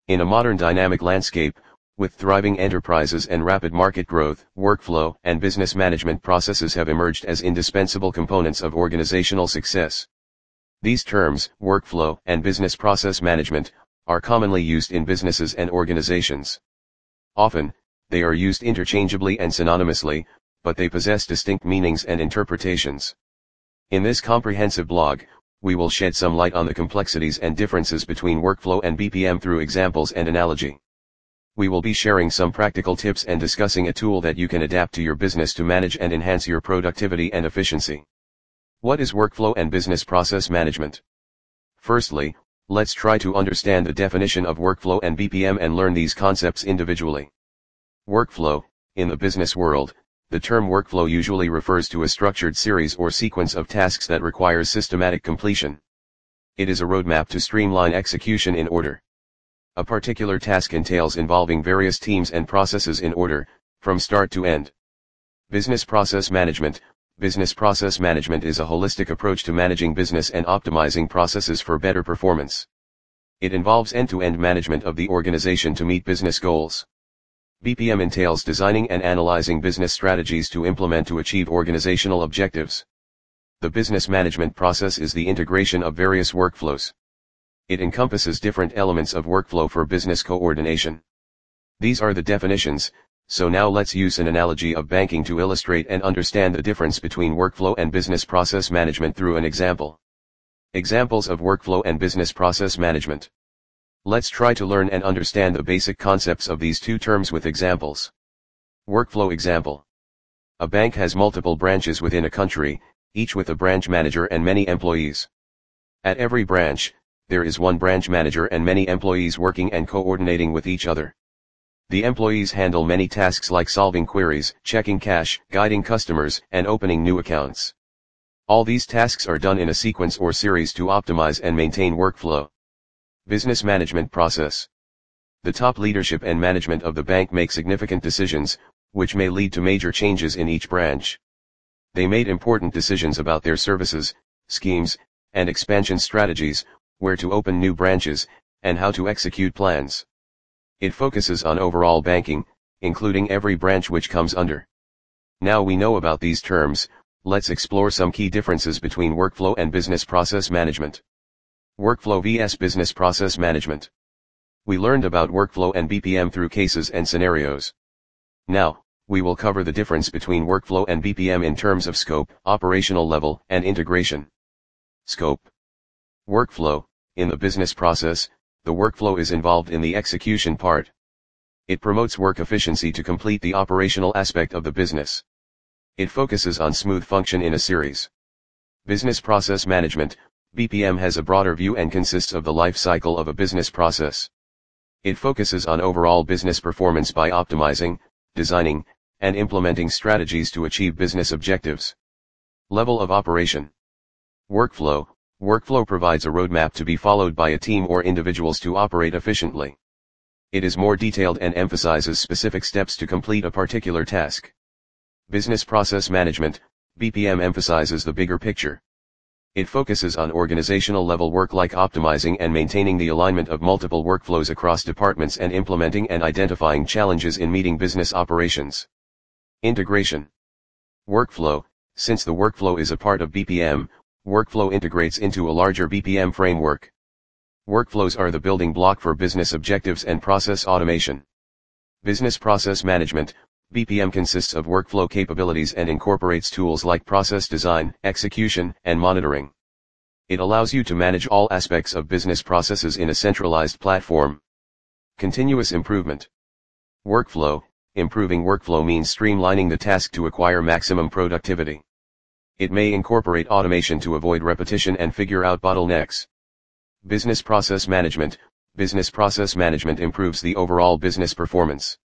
In a modern dynamic landscape, with thriving enterprises and rapid market growth, workflow and business management processes have emerged as indispensable components of organizational success. These terms, workflow and business process management, are commonly used in businesses and organizations. Often, they are used interchangeably and synonymously, but they possess distinct meanings and interpretations. In this comprehensive blog, we will shed some light on the complexities and differences between workflow and BPM through examples and analogy. We will be sharing some practical tips and discussing a tool that you can adapt to your business to manage and enhance your productivity and efficiency. What is workflow and business process management? Firstly, let's try to understand the definition of workflow and BPM and learn these concepts individually. Workflow, in the business world, the term workflow usually refers to a structured series or sequence of tasks that requires systematic completion. It is a roadmap to streamline execution in order. A particular task entails involving various teams and processes in order, from start to end. Business process management. Business process management is a holistic approach to managing business and optimizing processes for better performance. It involves end-to-end management of the organization to meet business goals. BPM entails designing and analyzing business strategies to implement to achieve organizational objectives. The business management process is the integration of various workflows. It encompasses different elements of workflow for business coordination. These are the definitions, so now let's use an analogy of banking to illustrate and understand the difference between workflow and business process management through an example. Examples of workflow and business process management. Let's try to learn and understand the basic concepts of these two terms with examples. Workflow example. A bank has multiple branches within a country, each with a branch manager and many employees. At every branch, there is one branch manager and many employees working and coordinating with each other. The employees handle many tasks like solving queries, checking cash, guiding customers, and opening new accounts. All these tasks are done in a sequence or series to optimize and maintain workflow. Business management process. The top leadership and management of the bank make significant decisions, which may lead to major changes in each branch. They made important decisions about their services, schemes, and expansion strategies, where to open new branches, and how to execute plans. It focuses on overall banking, including every branch which comes under. Now we know about these terms, let's explore some key differences between workflow and business process management. Workflow vs. business process management. We learned about workflow and BPM through cases and scenarios. Now, we will cover the difference between workflow and BPM in terms of scope, operational level, and integration. Scope. Workflow. In the business process, the workflow is involved in the execution part. It promotes work efficiency to complete the operational aspect of the business. It focuses on smooth function in a series. Business process management, BPM, has a broader view and consists of the life cycle of a business process. It focuses on overall business performance by optimizing, designing, and implementing strategies to achieve business objectives. Level of operation. Workflow. Workflow provides a roadmap to be followed by a team or individuals to operate efficiently. It is more detailed and emphasizes specific steps to complete a particular task. Business process management, BPM, emphasizes the bigger picture. It focuses on organizational level work like optimizing and maintaining the alignment of multiple workflows across departments and implementing and identifying challenges in meeting business operations. Integration. Workflow. Since the workflow is a part of BPM, workflow integrates into a larger BPM framework. Workflows are the building block for business objectives and process automation. Business process management, BPM, consists of workflow capabilities and incorporates tools like process design, execution, and monitoring. It allows you to manage all aspects of business processes in a centralized platform. Continuous improvement. Workflow. Improving workflow means streamlining the task to acquire maximum productivity. It may incorporate automation to avoid repetition and figure out bottlenecks. Business process management. Business process management improves the overall business performance.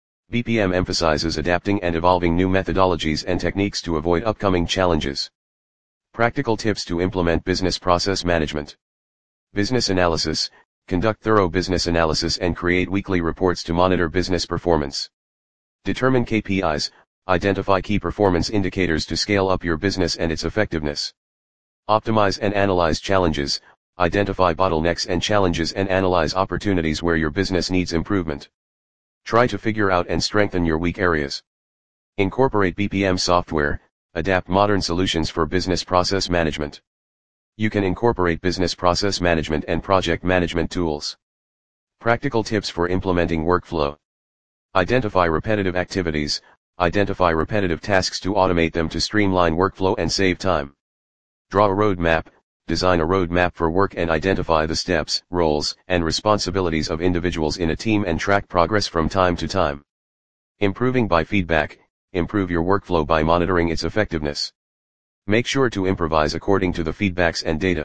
BPM emphasizes adapting and evolving new methodologies and techniques to avoid upcoming challenges. Practical tips to implement business process management. Business analysis. Conduct thorough business analysis and create weekly reports to monitor business performance. Determine KPIs. Identify key performance indicators to scale up your business and its effectiveness. Optimize and analyze challenges. Identify bottlenecks and challenges and analyze opportunities where your business needs improvement. Try to figure out and strengthen your weak areas. Incorporate BPM software, adapt modern solutions for business process management. You can incorporate business process management and project management tools. Practical tips for implementing workflow. Identify repetitive activities, identify repetitive tasks to automate them to streamline workflow and save time. Draw a roadmap, design a roadmap for work and identify the steps, roles, and responsibilities of individuals in a team and track progress from time to time. Improving by feedback, improve your workflow by monitoring its effectiveness. Make sure to improvise according to the feedbacks and data.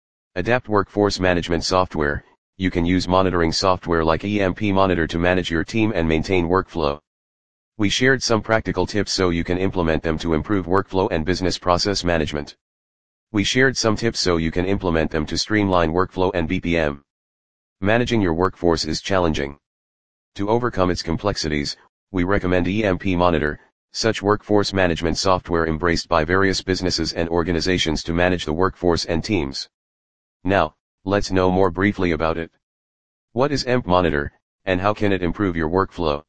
Adapt workforce management software. You can use monitoring software like EMP Monitor to manage your team and maintain workflow. We shared some practical tips so you can implement them to improve workflow and business process management. We shared some tips so you can implement them to streamline workflow and BPM. Managing your workforce is challenging. To overcome its complexities, we recommend EMP Monitor, such workforce management software embraced by various businesses and organizations to manage the workforce and teams. Now, let's know more briefly about it. What is EMP Monitor, and how can it improve your workflow?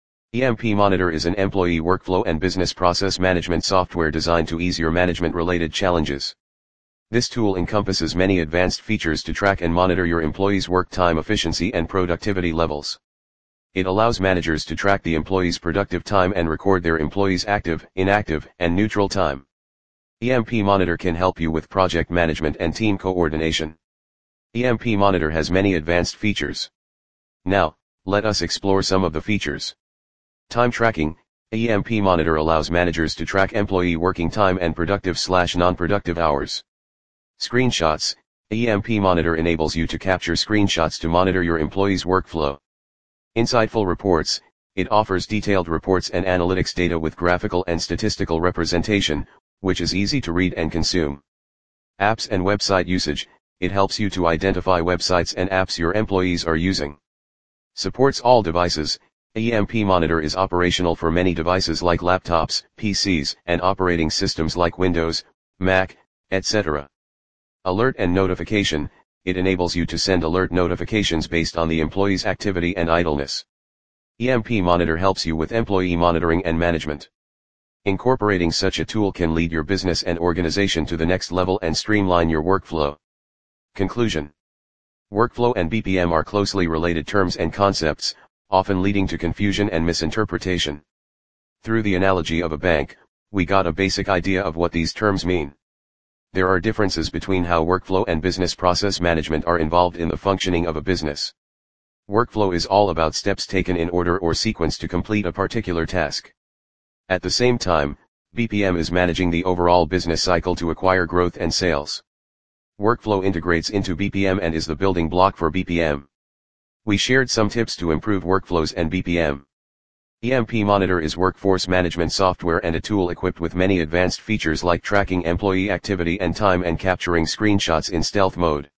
EMP Monitor is an employee workflow and business process management software designed to ease your management-related challenges. This tool encompasses many advanced features to track and monitor your employees' work time efficiency and productivity levels. It allows managers to track the employees' productive time and record their employees' active, inactive, and neutral time. EMP Monitor can help you with project management and team coordination. EMP Monitor has many advanced features. Now, let us explore some of the features. Time tracking. EMP Monitor allows managers to track employee working time and productive/non-productive hours. Screenshots. EMP Monitor enables you to capture screenshots to monitor your employees' workflow. Insightful reports. It offers detailed reports and analytics data with graphical and statistical representation, which is easy to read and consume. Apps and website usage. It helps you to identify websites and apps your employees are using. Supports all devices. EMP Monitor is operational for many devices like laptops, PCs, and operating systems like Windows, Mac, etc. Alert and notification. It enables you to send alert notifications based on the employee's activity and idleness. EMP Monitor helps you with employee monitoring and management. Incorporating such a tool can lead your business and organization to the next level and streamline your workflow. Conclusion. Workflow and BPM are closely related terms and concepts, often leading to confusion and misinterpretation. Through the analogy of a bank, we got a basic idea of what these terms mean. There are differences between how workflow and business process management are involved in the functioning of a business. Workflow is all about steps taken in order or sequence to complete a particular task. At the same time, BPM is managing the overall business cycle to acquire growth and sales. Workflow integrates into BPM and is the building block for BPM. We shared some tips to improve workflows and BPM. EMP Monitor is workforce management software and a tool equipped with many advanced features like tracking employee activity and time and capturing screenshots in stealth mode.